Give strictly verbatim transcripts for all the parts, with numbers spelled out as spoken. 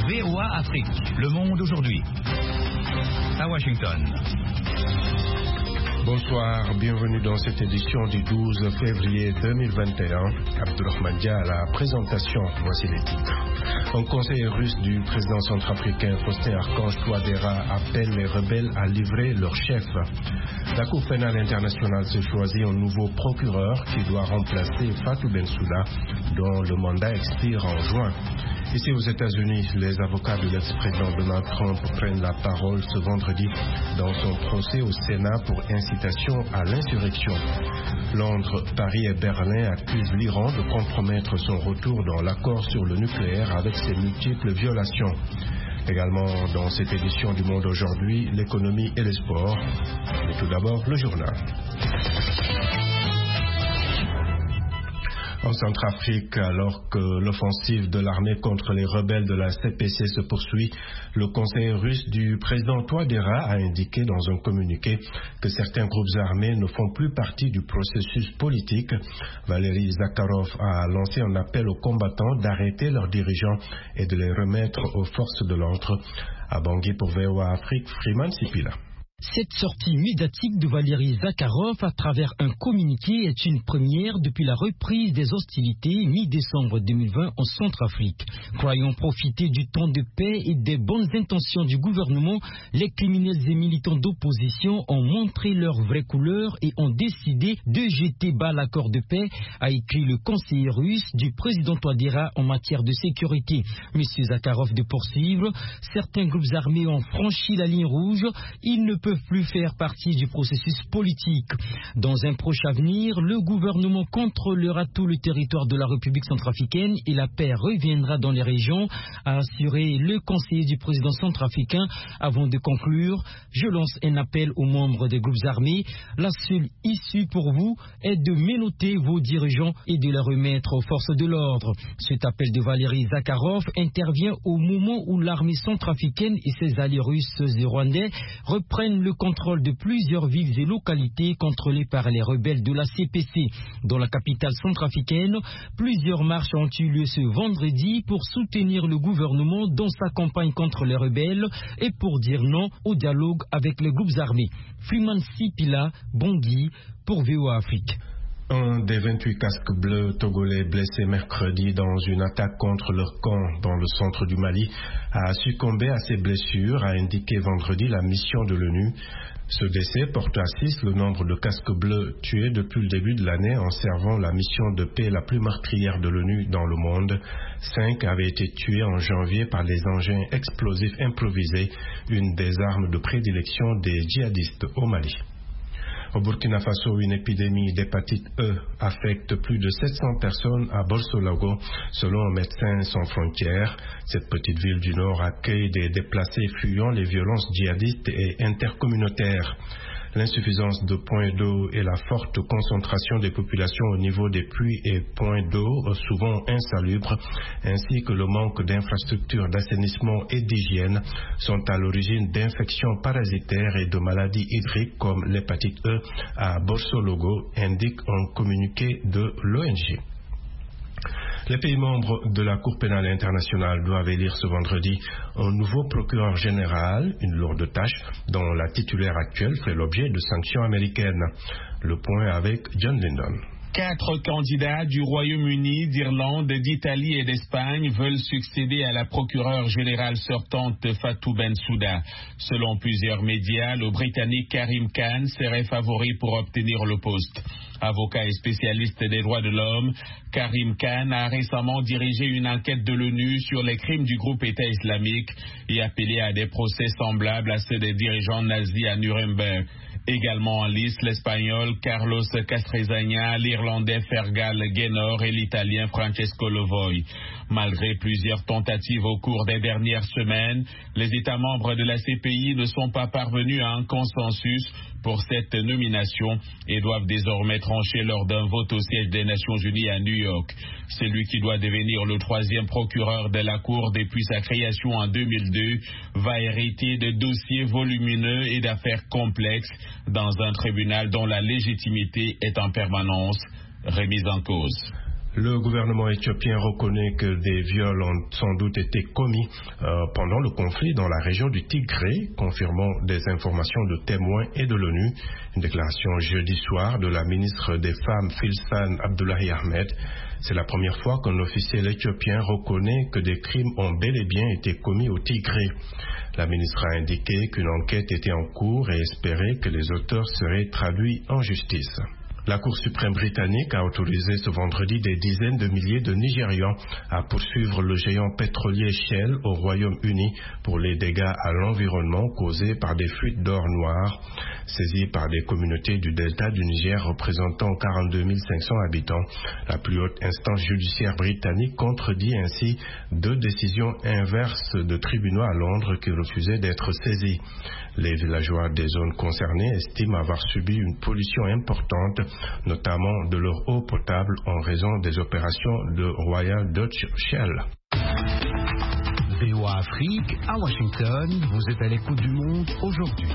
V O A Afrique, le monde aujourd'hui. À Washington. Bonsoir, bienvenue dans cette édition du douze février deux mille vingt et un. Abdurrahman Dia à la présentation, voici les titres. Un conseiller russe du président centrafricain Faustin Archange Touadéra appelle les rebelles à livrer leur chef. La Cour pénale internationale se choisit un nouveau procureur qui doit remplacer Fatou Bensouda, dont le mandat expire en juin. Ici aux États-Unis, les avocats de l'ex-président Donald Trump prennent la parole ce vendredi dans son procès au Sénat pour incitation à l'insurrection. Londres, Paris et Berlin accusent l'Iran de compromettre son retour dans l'accord sur le nucléaire avec ses multiples violations. Également dans cette édition du Monde aujourd'hui, l'économie et les sports. Mais tout d'abord, le journal. En Centrafrique, alors que l'offensive de l'armée contre les rebelles de la C P C se poursuit, le conseiller russe du président Touadéra a indiqué dans un communiqué que certains groupes armés ne font plus partie du processus politique. Valéry Zakharov a lancé un appel aux combattants d'arrêter leurs dirigeants et de les remettre aux forces de l'ordre. À Bangui pour V O A Afrique, Freeman Sipila. Cette sortie médiatique de Valéry Zakharov à travers un communiqué est une première depuis la reprise des hostilités mi-décembre deux mille vingt en Centrafrique. Croyant profiter du temps de paix et des bonnes intentions du gouvernement, les criminels et militants d'opposition ont montré leur vraie couleur et ont décidé de jeter bas l'accord de paix, a écrit le conseiller russe du président Touadéra en matière de sécurité. Monsieur Zakharov de poursuivre, certains groupes armés ont franchi la ligne rouge, ils ne peuvent plus faire partie du processus politique. Dans un proche avenir, le gouvernement contrôlera tout le territoire de la République centrafricaine et la paix reviendra dans les régions, a assuré le conseiller du président centrafricain. Avant de conclure, je lance un appel aux membres des groupes armés. La seule issue pour vous est de ménoter vos dirigeants et de les remettre aux forces de l'ordre. Cet appel de Valéry Zakharov intervient au moment où l'armée centrafricaine et ses alliés russes et rwandais reprennent le contrôle de plusieurs villes et localités contrôlées par les rebelles de la C P C. Dans la capitale centrafricaine, plusieurs marches ont eu lieu ce vendredi pour soutenir le gouvernement dans sa campagne contre les rebelles et pour dire non au dialogue avec les groupes armés. Freeman Sipila, Bangui, pour V O A Afrique. Un des vingt-huit casques bleus togolais blessés mercredi dans une attaque contre leur camp dans le centre du Mali a succombé à ses blessures, a indiqué vendredi la mission de l'ONU. Ce décès porte à six le nombre de casques bleus tués depuis le début de l'année en servant la mission de paix la plus meurtrière de l'ONU dans le monde. Cinq avaient été tués en janvier par les engins explosifs improvisés, une des armes de prédilection des djihadistes au Mali. Au Burkina Faso, une épidémie d'hépatite E affecte plus de sept cents personnes à Borsolago, selon Médecins sans frontières. Cette petite ville du Nord accueille des déplacés fuyant les violences djihadistes et intercommunautaires. L'insuffisance de points d'eau et la forte concentration des populations au niveau des puits et points d'eau, souvent insalubres, ainsi que le manque d'infrastructures d'assainissement et d'hygiène sont à l'origine d'infections parasitaires et de maladies hydriques comme l'hépatite E à Borsologo, indique un communiqué de l'O N G. Les pays membres de la Cour pénale internationale doivent élire ce vendredi un nouveau procureur général, une lourde tâche dont la titulaire actuelle fait l'objet de sanctions américaines. Le point avec John Lindon. Quatre candidats du Royaume-Uni, d'Irlande, d'Italie et d'Espagne veulent succéder à la procureure générale sortante Fatou Bensouda. Selon plusieurs médias, le Britannique Karim Khan serait favori pour obtenir le poste. Avocat et spécialiste des droits de l'homme, Karim Khan a récemment dirigé une enquête de l'ONU sur les crimes du groupe État islamique et appelé à des procès semblables à ceux des dirigeants nazis à Nuremberg. Également en lice, l'Espagnol Carlos Castrezana, l'Irlandais Fergal Gaynor et l'Italien Francesco Lovoy. Malgré plusieurs tentatives au cours des dernières semaines, les États membres de la C P I ne sont pas parvenus à un consensus pour cette nomination et doivent désormais trancher lors d'un vote au siège des Nations Unies à New York. C'est lui qui doit devenir le troisième procureur de la Cour depuis sa création en deux mille deux, va hériter de dossiers volumineux et d'affaires complexes dans un tribunal dont la légitimité est en permanence remise en cause. Le gouvernement éthiopien reconnaît que des viols ont sans doute été commis euh, pendant le conflit dans la région du Tigré, confirmant des informations de témoins et de l'ONU. Une déclaration jeudi soir de la ministre des Femmes Filsan Abdullahi Ahmed. C'est la première fois qu'un officiel éthiopien reconnaît que des crimes ont bel et bien été commis au Tigré. La ministre a indiqué qu'une enquête était en cours et espérait que les auteurs seraient traduits en justice. La Cour suprême britannique a autorisé ce vendredi des dizaines de milliers de Nigérians à poursuivre le géant pétrolier Shell au Royaume-Uni pour les dégâts à l'environnement causés par des fuites d'or noir saisies par des communautés du delta du Niger représentant quarante-deux mille cinq cents habitants. La plus haute instance judiciaire britannique contredit ainsi deux décisions inverses de tribunaux à Londres qui refusaient d'être saisies. Les villageois des zones concernées estiment avoir subi une pollution importante, notamment de leur eau potable en raison des opérations de Royal Dutch Shell. V O A Afrique, à Washington, vous êtes à l'écoute du monde aujourd'hui.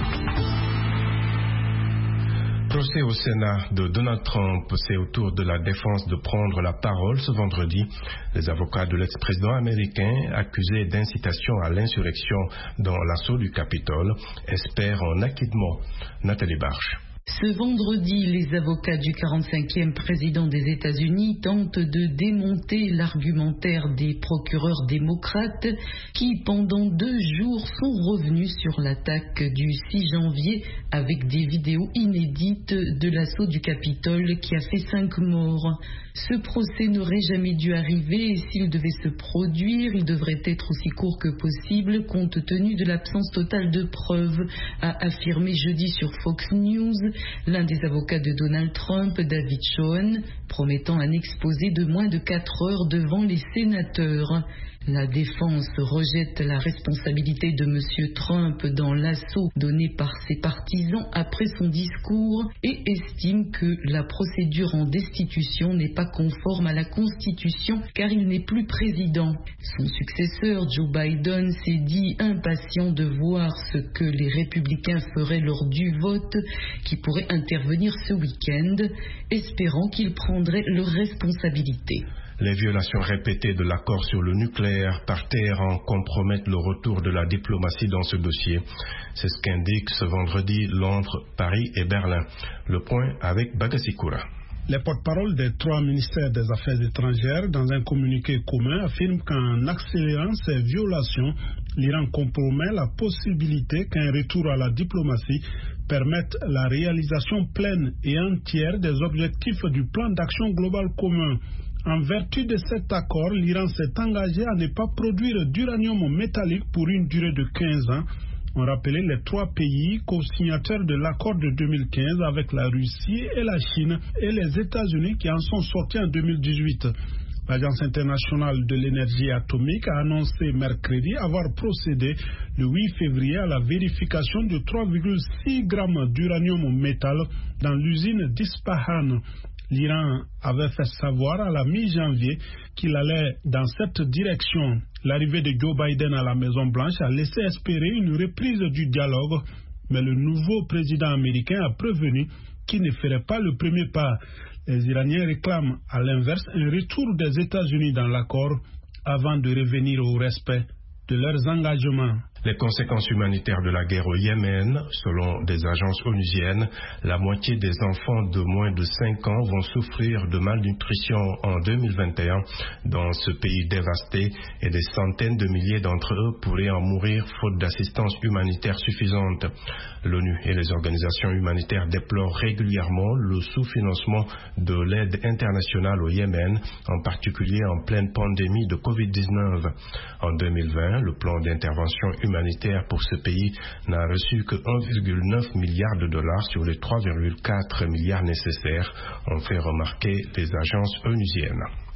Procès au Sénat de Donald Trump, c'est au tour de la défense de prendre la parole ce vendredi. Les avocats de l'ex-président américain, accusés d'incitation à l'insurrection dans l'assaut du Capitole, espèrent un acquittement. Nathalie Barche. Ce vendredi, les avocats du quarante-cinquième président des États-Unis tentent de démonter l'argumentaire des procureurs démocrates qui, pendant deux jours, sont revenus sur l'attaque du six janvier avec des vidéos inédites de l'assaut du Capitole qui a fait cinq morts. Ce procès n'aurait jamais dû arriver et s'il devait se produire, il devrait être aussi court que possible compte tenu de l'absence totale de preuves, a affirmé jeudi sur Fox News l'un des avocats de Donald Trump, David Schoen, promettant un exposé de moins de quatre heures devant les sénateurs. La défense rejette la responsabilité de M. Trump dans l'assaut donné par ses partisans après son discours et estime que la procédure en destitution n'est pas conforme à la Constitution car il n'est plus président. Son successeur, Joe Biden, s'est dit impatient de voir ce que les républicains feraient lors du vote qui pourrait intervenir ce week-end, espérant qu'ils prendraient leurs responsabilités. Les violations répétées de l'accord sur le nucléaire par Téhéran compromettent le retour de la diplomatie dans ce dossier. C'est ce qu'indiquent ce vendredi Londres, Paris et Berlin. Le point avec Bagasikoura. Les porte-paroles des trois ministères des Affaires étrangères, dans un communiqué commun, affirment qu'en accélérant ces violations, l'Iran compromet la possibilité qu'un retour à la diplomatie permette la réalisation pleine et entière des objectifs du plan d'action global commun. En vertu de cet accord, l'Iran s'est engagé à ne pas produire d'uranium métallique pour une durée de quinze ans. On rappelait les trois pays co-signataires de l'accord de deux mille quinze avec la Russie et la Chine et les États-Unis qui en sont sortis en deux mille dix-huit. L'Agence internationale de l'énergie atomique a annoncé mercredi avoir procédé le huit février à la vérification de trois virgule six grammes d'uranium métal dans l'usine d'Ispahan. L'Iran avait fait savoir à la mi-janvier qu'il allait dans cette direction. L'arrivée de Joe Biden à la Maison-Blanche a laissé espérer une reprise du dialogue, mais le nouveau président américain a prévenu qu'il ne ferait pas le premier pas. Les Iraniens réclament à l'inverse un retour des États-Unis dans l'accord avant de revenir au respect de leurs engagements. Les conséquences humanitaires de la guerre au Yémen, selon des agences onusiennes, la moitié des enfants de moins de cinq ans vont souffrir de malnutrition en deux mille vingt et un dans ce pays dévasté et des centaines de milliers d'entre eux pourraient en mourir faute d'assistance humanitaire suffisante. L'ONU et les organisations humanitaires déplorent régulièrement le sous-financement de l'aide internationale au Yémen, en particulier en pleine pandémie de covid dix-neuf. En deux mille vingt, le plan d'intervention humanitaire pour ce pays n'a reçu que un virgule neuf milliard de dollars sur les trois virgule quatre milliards nécessaires, ont fait remarquer les agences onusiennes.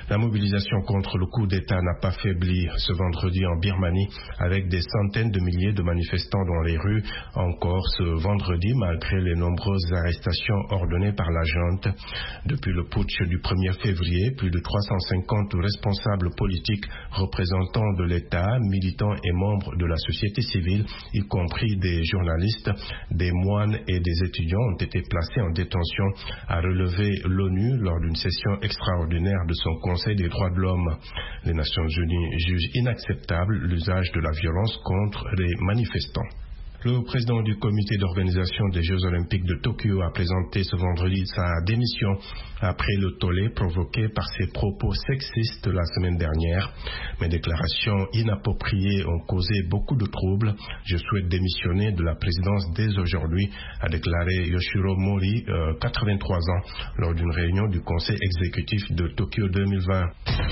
La mobilisation contre le coup d'État n'a pas faibli ce vendredi en Birmanie avec des centaines de milliers de manifestants dans les rues encore ce vendredi malgré les nombreuses arrestations ordonnées par la junte. Depuis le putsch du premier février, plus de trois cent cinquante responsables politiques, représentants de l'État, militants et membres de la société civile, y compris des journalistes, des moines et des étudiants, ont été placés en détention, a relevé l'ONU lors d'une session extraordinaire de son Conseil des droits de l'homme. Les Nations Unies jugent inacceptable l'usage de la violence contre les manifestants. Le président du comité d'organisation des Jeux Olympiques de Tokyo a présenté ce vendredi sa démission après le tollé provoqué par ses propos sexistes la semaine dernière. Mes déclarations inappropriées ont causé beaucoup de troubles. Je souhaite démissionner de la présidence dès aujourd'hui, a déclaré Yoshiro Mori, euh, quatre-vingt-trois ans, lors d'une réunion du conseil exécutif de Tokyo deux mille vingt.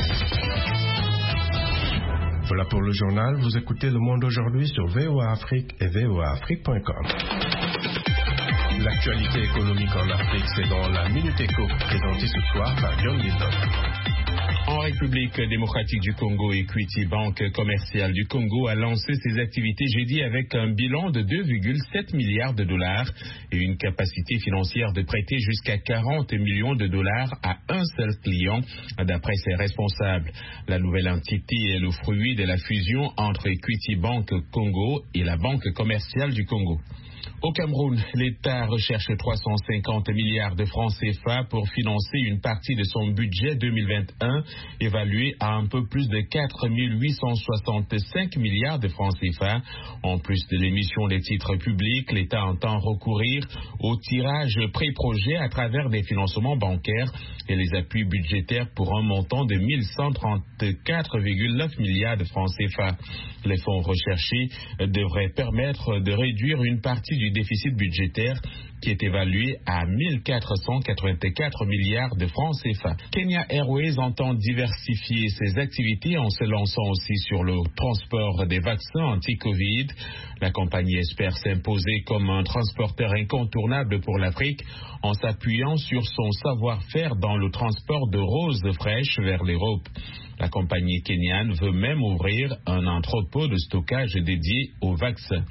Voilà pour le journal. Vous écoutez Le Monde aujourd'hui sur V O A Afrique et V O A Afrique point com. L'actualité économique en Afrique, c'est dans la Minute Éco, présentée ce soir par John Lindon. En République démocratique du Congo, Equity Banque commerciale du Congo a lancé ses activités jeudi avec un bilan de deux virgule sept milliards de dollars et une capacité financière de prêter jusqu'à quarante millions de dollars à un seul client, d'après ses responsables. La nouvelle entité est le fruit de la fusion entre Equity Banque Congo et la Banque commerciale du Congo. Au Cameroun, l'État recherche trois cent cinquante milliards de francs C F A pour financer une partie de son budget deux mille vingt et un, évalué à un peu plus de quatre mille huit cent soixante-cinq milliards de francs C F A. En plus de l'émission des titres publics, l'État entend recourir au tirage pré-projet à travers des financements bancaires et les appuis budgétaires pour un montant de mille cent trente-quatre virgule neuf milliards de francs C F A. Les fonds recherchés devraient permettre de réduire une partie du déficit budgétaire qui est évalué à mille quatre cent quatre-vingt-quatre milliards de francs C F A. Kenya Airways entend diversifier ses activités en se lançant aussi sur le transport des vaccins anti-Covid. La compagnie espère s'imposer comme un transporteur incontournable pour l'Afrique en s'appuyant sur son savoir-faire dans le transport de roses fraîches vers l'Europe. La compagnie kenyane veut même ouvrir un entrepôt de stockage dédié aux vaccins.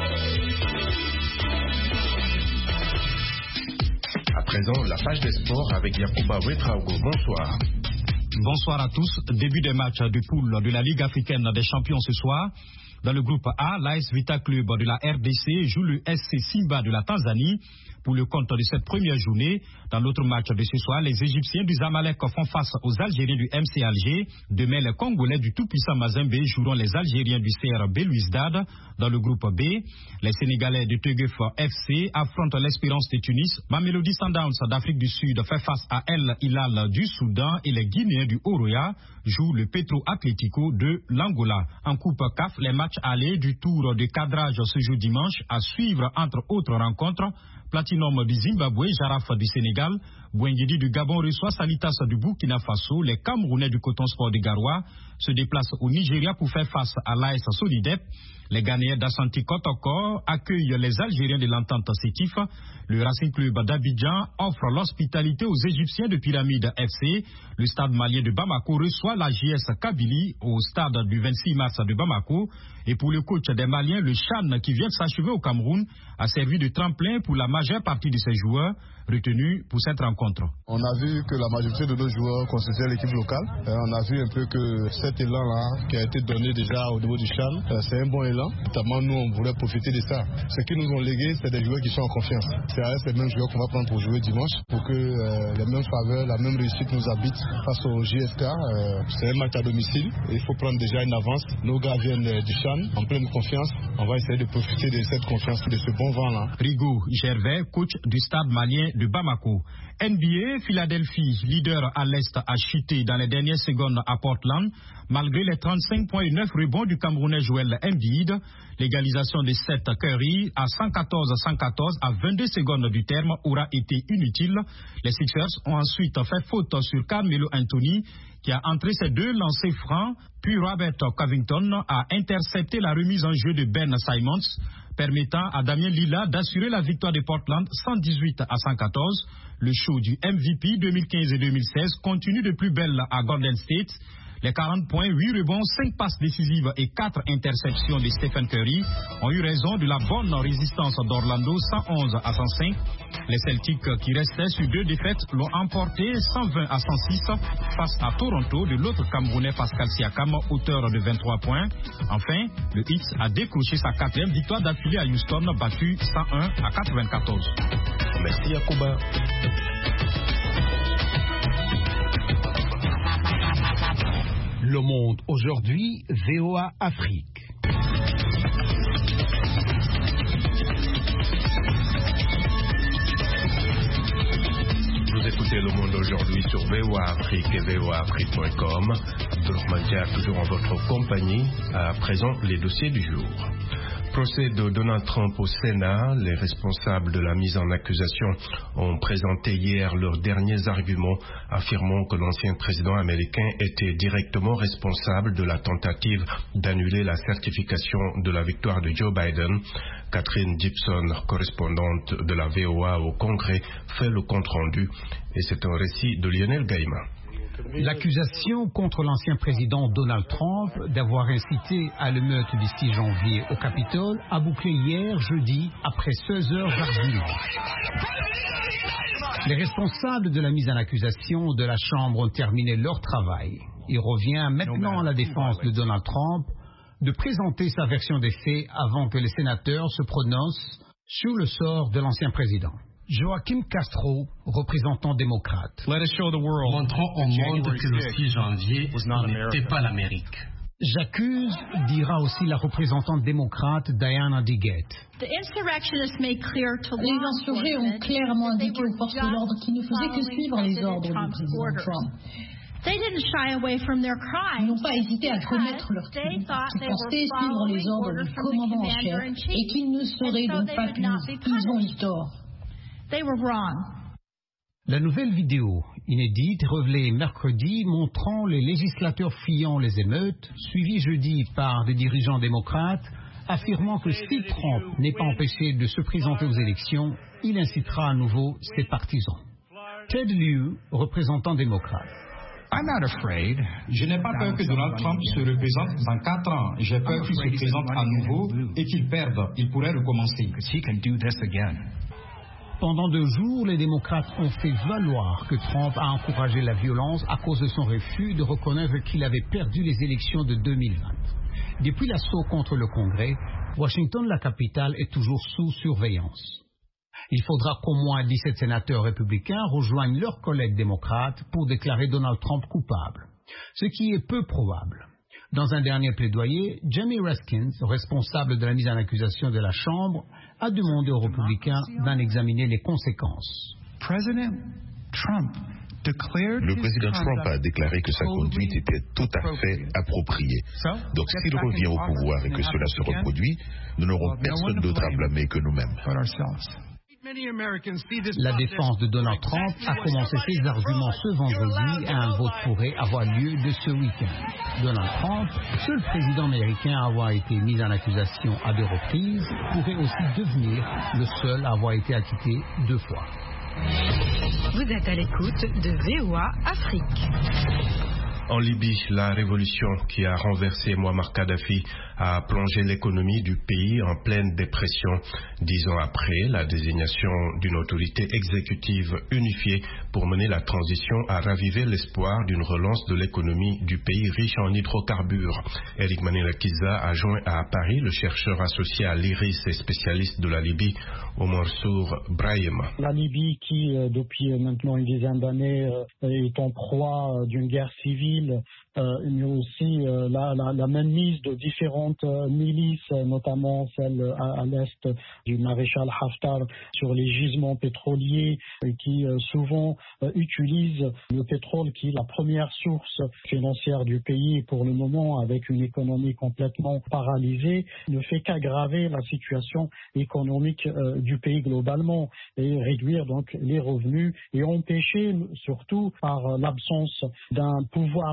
À présent, la page des sports avec Yacouba Ouedraogo. Bonsoir. Bonsoir à tous. Début des matchs de poule de la Ligue africaine des champions ce soir. Dans le groupe A, l'A S Vita Club de la R D C joue le S C Simba de la Tanzanie pour le compte de cette première journée. Dans l'autre match de ce soir, les Égyptiens du Zamalek font face aux Algériens du M C Alger. Demain, les Congolais du tout-puissant Mazembe joueront les Algériens du C R B Louizdad. Dans le groupe B, les Sénégalais du Teguef F C affrontent l'Espérance de Tunis. Mamelodi Sundowns d'Afrique du Sud fait face à El Hilal du Soudan et les Guinéens du Oroya jouent le Petro Atlético de l'Angola. En Coupe C A F, les matchs allés du tour de cadrage ce jour dimanche à suivre entre autres rencontres. Platinum du Zimbabwe, Jaraf du Sénégal, Bouengedi du Gabon reçoit Salitas du Burkina Faso. Les Camerounais du Coton Sport de Garoua se déplacent au Nigeria pour faire face à l'A S Solidep. Les Ghanéens d'Assanti Kotoko accueillent les Algériens de l'entente Sétif. Le Racing Club d'Abidjan offre l'hospitalité aux Égyptiens de Pyramide F C. Le stade malien de Bamako reçoit la J S Kabylie au stade du vingt-six mars de Bamako. Et pour le coach des Maliens, le Chan qui vient de s'achever au Cameroun a servi de tremplin pour la majeure partie de ses joueurs retenus pour cette rencontre. On a vu que la majorité de nos joueurs constituaient l'équipe locale. On a vu un peu que cet élan-là qui a été donné déjà au niveau du Chan, c'est un bon élan. Notamment nous, on voulait profiter de ça. Ce qu'ils nous ont légué, c'est des joueurs qui sont en confiance. C'est les mêmes joueurs qu'on va prendre pour jouer dimanche, pour que euh, les mêmes faveurs, la même réussite nous habite face au J S K. Euh, c'est un match à domicile. Il faut prendre déjà une avance. Nos gars viennent euh, du Chan en pleine confiance. On va essayer de profiter de cette confiance, de ce bon vent-là. Rigo Gervais, coach du stade malien de Bamako. N B A, Philadelphie, leader à l'Est, a chuté dans les dernières secondes à Portland, malgré les trente-cinq virgule neuf rebonds du Camerounais Joel Embiid. L'égalisation de Seth Curry à cent quatorze à cent quatorze à vingt-deux secondes du terme aura été inutile. Les Sixers ont ensuite fait faute sur Carmelo Anthony, qui a entré ses deux lancers francs, puis Robert Covington a intercepté la remise en jeu de Ben Simmons. permettant à Damien Lillard d'assurer la victoire de Portland cent dix-huit à cent quatorze. Le show du M V P deux mille quinze et deux mille seize continue de plus belle à Golden State. Les quarante points, huit rebonds, cinq passes décisives et quatre interceptions de Stephen Curry ont eu raison de la bonne résistance d'Orlando cent onze à cent cinq. Les Celtics, qui restaient sur deux défaites, l'ont emporté cent vingt à cent six face à Toronto de l'autre Camerounais Pascal Siakam, auteur de vingt-trois points. Enfin, le Heat a décroché sa quatrième victoire d'affilée à Houston, battu cent un à quatre-vingt-quatorze. Merci Yacouba. Le Monde aujourd'hui, V O A Afrique. Vous écoutez Le Monde aujourd'hui sur V O A Afrique et V O A Afrique point com. Abdelrahman Dia toujours en votre compagnie. À présent, les dossiers du jour. Procès de Donald Trump au Sénat. Les responsables de la mise en accusation ont présenté hier leurs derniers arguments, affirmant que l'ancien président américain était directement responsable de la tentative d'annuler la certification de la victoire de Joe Biden. Catherine Gibson, correspondante de la V O A au Congrès, fait le compte-rendu et c'est un récit de Lionel Gaïma. L'accusation contre l'ancien président Donald Trump d'avoir incité à l'émeute du six janvier au Capitole a bouclé hier, jeudi, après seize heures d'arguments. Les responsables de la mise en accusation de la Chambre ont terminé leur travail. Il revient maintenant à la défense de Donald Trump de présenter sa version des faits avant que les sénateurs se prononcent sur le sort de l'ancien président. Joaquim Castro, représentant démocrate. Montrons au monde que le six janvier n'était pas l'Amérique. J'accuse, dira aussi la représentante démocrate Diana Digett. Les insurgés ont clairement indiqué aux forces de l'ordre qu'ils ne faisaient que suivre les ordres du président Trump. Ils n'ont pas hésité à commettre leur crime. Ils pensaient suivre les ordres du commandant en chef et qu'ils ne seraient donc pas punis. Ils ont eu tort. La nouvelle vidéo, inédite, révélée mercredi, montrant les législateurs fuyant les émeutes, suivie jeudi par des dirigeants démocrates, affirmant que si Trump n'est pas empêché de se présenter aux élections, il incitera à nouveau ses partisans. Ted Lieu, représentant démocrate. I'm not afraid. Je n'ai pas peur que Donald Trump se représente dans quatre ans. J'ai peur qu'il se présente à nouveau et qu'il perde. Il pourrait recommencer. Pendant deux jours, les démocrates ont fait valoir que Trump a encouragé la violence à cause de son refus de reconnaître qu'il avait perdu les élections de deux mille vingt. Depuis l'assaut contre le Congrès, Washington, la capitale, est toujours sous surveillance. Il faudra qu'au moins dix-sept sénateurs républicains rejoignent leurs collègues démocrates pour déclarer Donald Trump coupable, ce qui est peu probable. Dans un dernier plaidoyer, Jamie Raskins, responsable de la mise en accusation de la Chambre, a demandé aux républicains d'en examiner les conséquences. Le président Trump a déclaré que sa conduite était tout à fait appropriée. Donc s'il revient au pouvoir et que cela se reproduit, nous n'aurons personne d'autre à blâmer que nous-mêmes. La défense de Donald Trump a commencé ses arguments ce vendredi et un vote pourrait avoir lieu de ce week-end. Donald Trump, seul président américain à avoir été mis en accusation à deux reprises, pourrait aussi devenir le seul à avoir été acquitté deux fois. Vous êtes à l'écoute de V O A Afrique. En Libye, la révolution qui a renversé Muammar Kadhafi a plongé l'économie du pays en pleine dépression. Dix ans après, la désignation d'une autorité exécutive unifiée pour mener la transition a ravivé l'espoir d'une relance de l'économie du pays riche en hydrocarbures. Eric Manirakiza a joint à Paris le chercheur associé à l'IRIS et spécialiste de la Libye, Omar Sour Brahim. La Libye qui, euh, depuis maintenant une dizaine d'années, euh, est en proie d'une guerre civile, euh, mais aussi euh, la, la, la mainmise de différentes euh, milices, notamment celle à, à l'est du maréchal Haftar sur les gisements pétroliers euh, qui euh, souvent euh, utilisent le pétrole qui est la première source financière du pays pour le moment, avec une économie complètement paralysée, ne fait qu'aggraver la situation économique euh, du pays globalement et réduire donc les revenus et empêcher, surtout par l'absence d'un pouvoir politique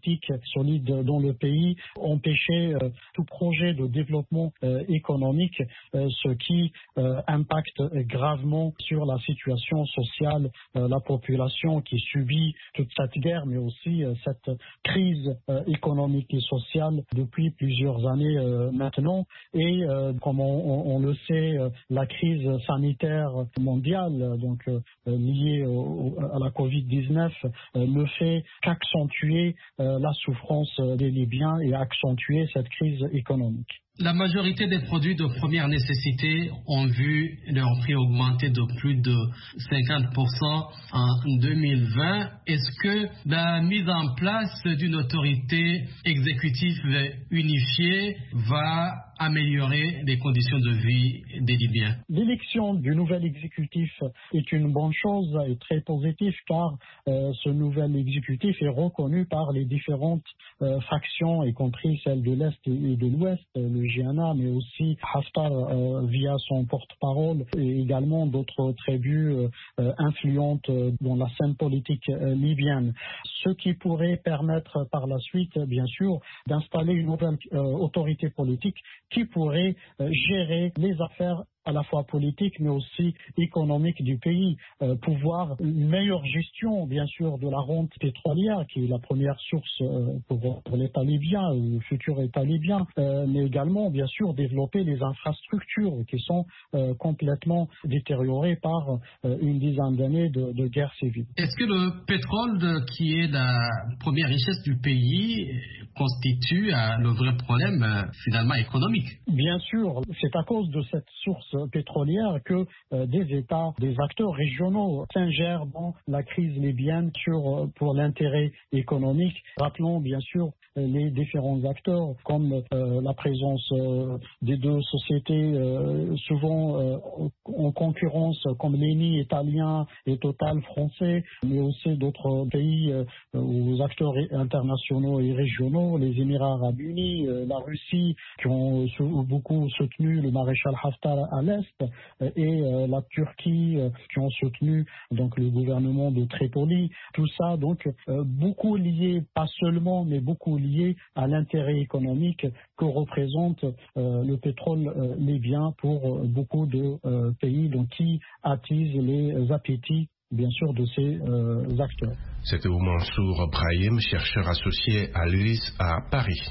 politique solide dans le pays, empêcher euh, tout projet de développement euh, économique, euh, ce qui euh, impacte gravement sur la situation sociale, euh, la population qui subit toute cette guerre, mais aussi euh, cette crise euh, économique et sociale depuis plusieurs années euh, maintenant. Et euh, comme on, on le sait, euh, la crise sanitaire mondiale, donc euh, liée au, à la covid dix-neuf, euh, ne fait qu'accentuer euh, la souffrance des Libyens et accentuer cette crise économique. La majorité des produits de première nécessité ont vu leur prix augmenter de plus de cinquante pour cent en deux mille vingt. Est-ce que la mise en place d'une autorité exécutive unifiée va améliorer les conditions de vie des Libyens? L'élection du nouvel exécutif est une bonne chose et très positive, car euh, ce nouvel exécutif est reconnu par les différentes euh, factions, y compris celles de l'Est et de l'Ouest, le G N A, mais aussi Haftar euh, via son porte-parole, et également d'autres tribus euh, influentes dans la scène politique euh, libyenne. Ce qui pourrait permettre par la suite, bien sûr, d'installer une nouvelle euh, autorité politique qui pourrait euh, gérer les affaires à la fois politique mais aussi économique du pays, euh, pouvoir une meilleure gestion bien sûr de la rente pétrolière qui est la première source euh, pour, pour l'État libyen ou le futur État libyen, euh, mais également bien sûr développer les infrastructures qui sont euh, complètement détériorées par euh, une dizaine d'années de, de guerre civile. Est-ce que le pétrole de, qui est la première richesse du pays constitue euh, le vrai problème euh, finalement économique? Bien sûr, c'est à cause de cette source pétrolière que euh, des États, des acteurs régionaux s'ingèrent dans la crise libyenne sur, euh, pour l'intérêt économique. Rappelons bien sûr euh, les différents acteurs comme euh, la présence euh, des deux sociétés euh, souvent euh, en concurrence comme l'Eni italien et Total français, mais aussi d'autres pays euh, aux acteurs internationaux et régionaux, les Émirats arabes unis, euh, la Russie qui ont euh, beaucoup soutenu le maréchal Haftar à l'Est, et euh, la Turquie euh, qui ont soutenu donc le gouvernement de Tripoli. Tout ça donc euh, beaucoup lié, pas seulement, mais beaucoup lié à l'intérêt économique que représente euh, le pétrole euh, libyen pour euh, beaucoup de euh, pays donc, qui attisent les appétits bien sûr de ces euh, acteurs. C'était Mansour Brahim, chercheur associé à l'U L I S à Paris.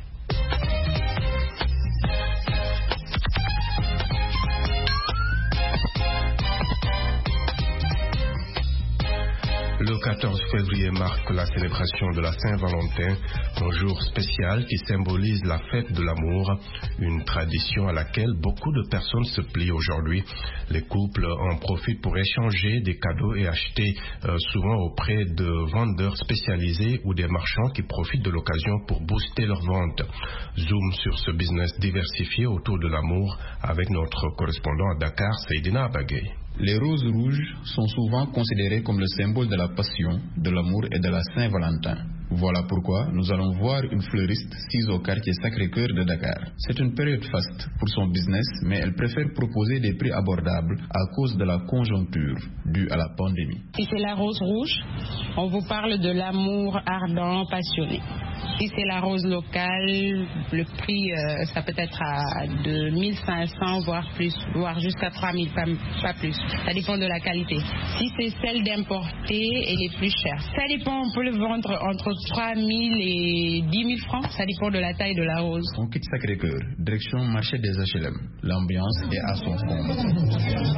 Le quatorze février marque la célébration de la Saint-Valentin, un jour spécial qui symbolise la fête de l'amour, une tradition à laquelle beaucoup de personnes se plient aujourd'hui. Les couples en profitent pour échanger des cadeaux et acheter euh, souvent auprès de vendeurs spécialisés ou des marchands qui profitent de l'occasion pour booster leurs ventes. Zoom sur ce business diversifié autour de l'amour avec notre correspondant à Dakar, Seydina Abagay. Les roses rouges sont souvent considérées comme le symbole de la passion, de l'amour et de la Saint-Valentin. Voilà pourquoi nous allons voir une fleuriste sise au quartier Sacré-Cœur de Dakar. C'est une période faste pour son business, mais elle préfère proposer des prix abordables à cause de la conjoncture due à la pandémie. Si c'est la rose rouge, on vous parle de l'amour ardent, passionné. Si c'est la rose locale, le prix, euh, ça peut être à de mille cinq cents, voire plus, voire jusqu'à trois mille, pas, pas plus. Ça dépend de la qualité. Si c'est celle d'importer, elle est plus chère. Ça dépend, on peut le vendre entre trois mille et dix mille francs. Ça dépend de la taille de la rose. On quitte Sacré-Cœur, direction marché des H L M. L'ambiance est à son comble.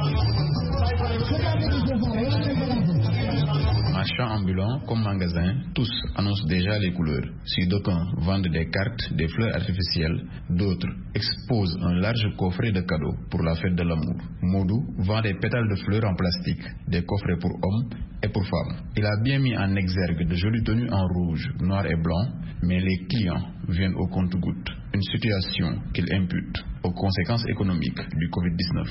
Marchands ambulants comme magasins, tous annoncent déjà les couleurs. Si d'aucuns vendent des cartes, des fleurs artificielles, d'autres exposent un large coffret de cadeaux pour la fête de l'amour. Modou vend des pétales de fleurs en plastique, des coffrets pour hommes et pour femmes. Il a bien mis en exergue de jolies tenues en rouge, noir et blanc, mais les clients viennent au compte-gouttes. Une situation qu'il impute aux conséquences économiques du covid dix-neuf.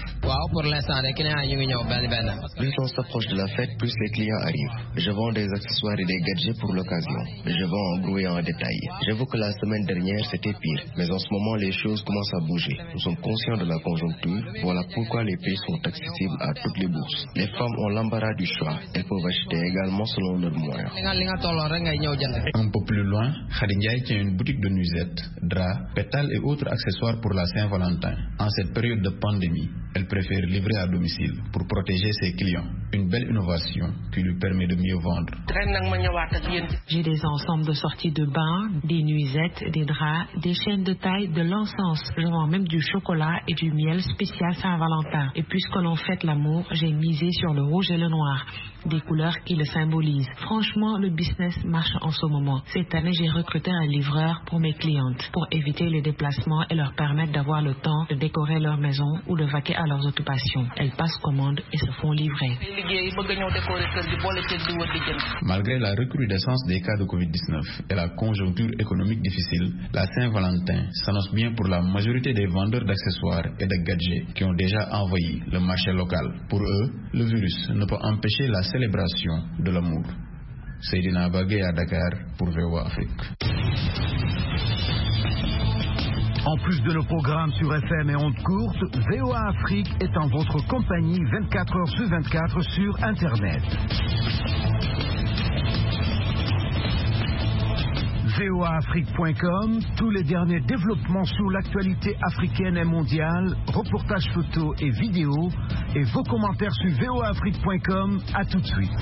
Plus on s'approche de la fête, plus les clients arrivent. Je vends des accessoires et des gadgets pour l'occasion. Je vends en gros et en détail. J'avoue que la semaine dernière, c'était pire. Mais en ce moment, les choses commencent à bouger. Nous sommes conscients de la conjoncture. Voilà pourquoi les prix sont accessibles à toutes les bourses. Les femmes ont l'embarras du choix. Elles peuvent acheter également selon leurs moyens. Un peu plus loin, Khadindiaï tient une boutique de nuisettes, draps, pétales et autres accessoires pour la Saint-Valentin. En cette période de pandémie, elle préfère livrer à domicile pour protéger ses clients. Une belle innovation qui lui permet de mieux vendre. J'ai des ensembles de sorties de bain, des nuisettes, des draps, des chaînes de taille, de l'encens. Je vends même du chocolat et du miel spécial Saint-Valentin. Et puisque l'on fête l'amour, j'ai misé sur le rouge et le noir, des couleurs qui le symbolisent. Franchement, le business marche en ce moment. Cette année, j'ai recruté un livreur pour mes clientes, pour éviter les déplacements et leur permettre d'avoir le temps de décorer leur maison ou de vaquer à leurs occupations. Elles passent commande et se font livrer. Malgré la recrudescence des cas de covid dix-neuf et la conjoncture économique difficile, la Saint-Valentin s'annonce bien pour la majorité des vendeurs d'accessoires et de gadgets qui ont déjà envahi le marché local. Pour eux, le virus ne peut empêcher la célébration de l'amour. Seydina Bagé à Dakar pour V O A Afrique. En plus de nos programmes sur F M et ondes courtes, V O A Afrique est en votre compagnie vingt-quatre heures sur vingt-quatre sur Internet. V O A Afrique point com, tous les derniers développements sur l'actualité africaine et mondiale, reportages photos et vidéos, et vos commentaires sur V O A Afrique point com. À tout de suite.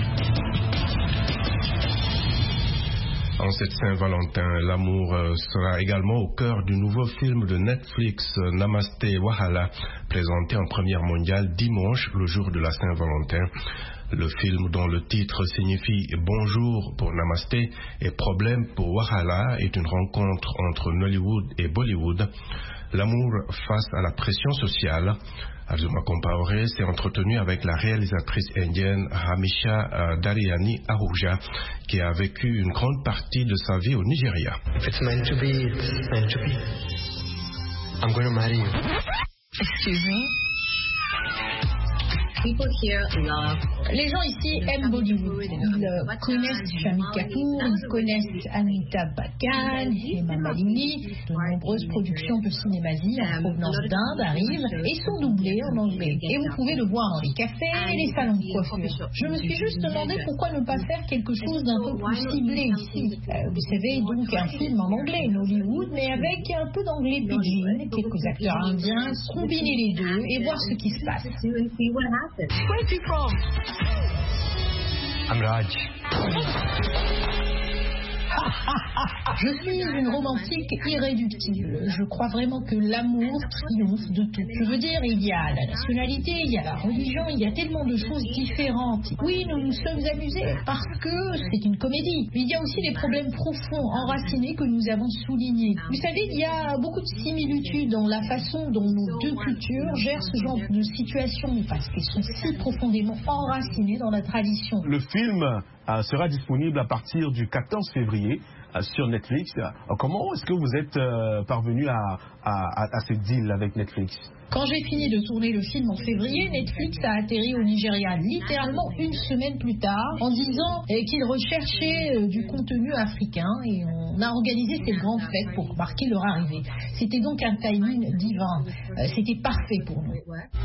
En cette Saint-Valentin, l'amour sera également au cœur du nouveau film de Netflix, Namasté Wahala, présenté en première mondiale dimanche, le jour de la Saint-Valentin. Le film, dont le titre signifie Bonjour pour Namasté et Problème pour Wahala, est une rencontre entre Nollywood et Bollywood. L'amour face à la pression sociale. Azuma Compaoré s'est entretenu avec la réalisatrice indienne Hamisha Dariani Ahuja, qui a vécu une grande partie de sa vie au Nigeria. If it's meant to be, it's meant to be. I'm going to marry you. Excuse me? Les gens ici aiment Bollywood. Ils euh, connaissent Shami Kapoor, ils connaissent Amitabh Bachchan, Hema Malini. De nombreuses productions de cinémasie en provenance d'Inde arrivent et sont doublées en anglais. Et vous pouvez le voir dans les cafés et les salons de coiffure. Je me suis juste demandé pourquoi ne pas faire quelque chose d'un peu plus ciblé ici. Euh, vous savez, donc un film en anglais, Nollywood, mais avec un peu d'anglais pidgin, quelques acteurs indiens, combiner les deux et voir ce qui se passe. Where is he from? I'm Raj. Je suis une romantique irréductible. Je crois vraiment que l'amour triomphe de tout. Je veux dire, il y a la nationalité, il y a la religion, il y a tellement de choses différentes. Oui, nous nous sommes amusés parce que c'est une comédie. Mais il y a aussi des problèmes profonds, enracinés que nous avons soulignés. Vous savez, il y a beaucoup de similitudes dans la façon dont nos deux cultures gèrent ce genre de situation parce qu'elles sont si profondément enracinées dans la tradition. Le film euh, sera disponible à partir du quatorze février euh, sur Netflix. Euh, comment est-ce que vous êtes euh, parvenu à, à, à ce deal avec Netflix? Quand j'ai fini de tourner le film en février, Netflix a atterri au Nigeria littéralement une semaine plus tard en disant eh, qu'ils recherchaient euh, du contenu africain et on a organisé cette grande fête pour marquer leur arrivée. C'était donc un timing divin. Euh, c'était parfait pour nous.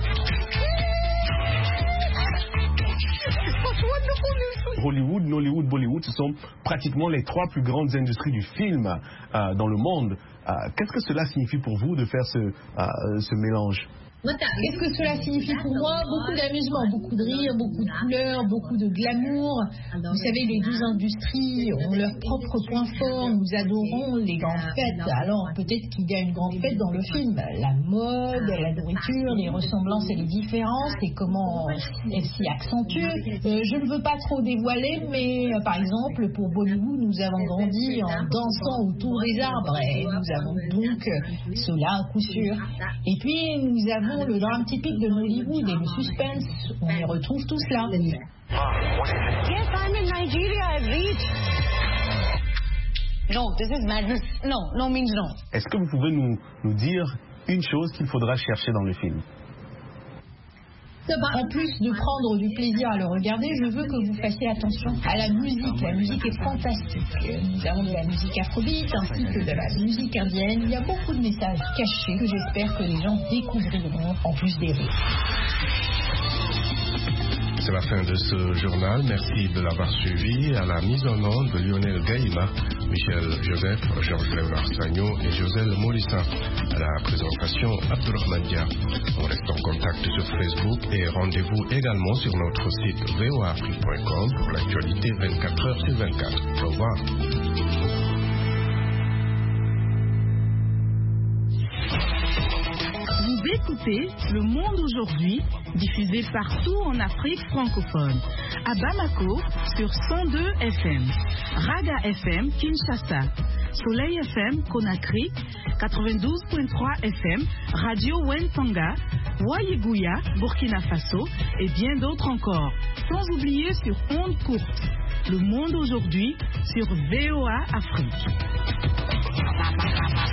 Hollywood, Nollywood, Bollywood, ce sont pratiquement les trois plus grandes industries du film euh, dans le monde. Euh, qu'est-ce que cela signifie pour vous de faire ce, euh, ce mélange? Qu'est-ce que cela signifie pour moi? Beaucoup d'amusement, beaucoup de rire, beaucoup de couleurs, beaucoup de glamour. Vous savez, les deux industries ont leurs propres points forts. Nous adorons les grandes fêtes. Alors peut-être qu'il y a une grande fête dans le film. La mode, la nourriture, les ressemblances et les différences et comment elles s'y accentuent. Euh, je ne veux pas trop dévoiler, mais euh, par exemple, pour Bollywood, nous avons grandi en dansant autour des arbres et nous avons donc euh, cela à coup sûr. Et puis, nous avons le drame typique de Nollywood et le suspense, on y retrouve tout cela. Yes, I'm in Nigeria. I've reached. No, this is madness. No, no means no. Est-ce que vous pouvez nous, nous dire une chose qu'il faudra chercher dans le film? En plus de prendre du plaisir à le regarder, je veux que vous fassiez attention à la musique. La musique est fantastique. Nous avons de la musique afrobeat ainsi que de la musique indienne. Il y a beaucoup de messages cachés que j'espère que les gens découvriront en plus des rires. C'est la fin de ce journal. Merci de l'avoir suivi. À la mise en onde de Lionel Gaïma, Michel Joseph, Georges Léonard Sagno et Joselle Morissin. À la présentation, Abdurrahman Dia. On reste en contact sur Facebook et rendez-vous également sur notre site v o a afrique point com pour l'actualité vingt-quatre heures sur vingt-quatre. Au revoir. Écoutez Le Monde aujourd'hui, diffusé partout en Afrique francophone. À Bamako, sur cent deux F M. Raga F M, Kinshasa. Soleil F M, Conakry. quatre-vingt-douze virgule trois F M. Radio Wentanga. Wayegouya, Burkina Faso. Et bien d'autres encore. Sans oublier sur ondes courtes. Le Monde aujourd'hui, sur V O A Afrique.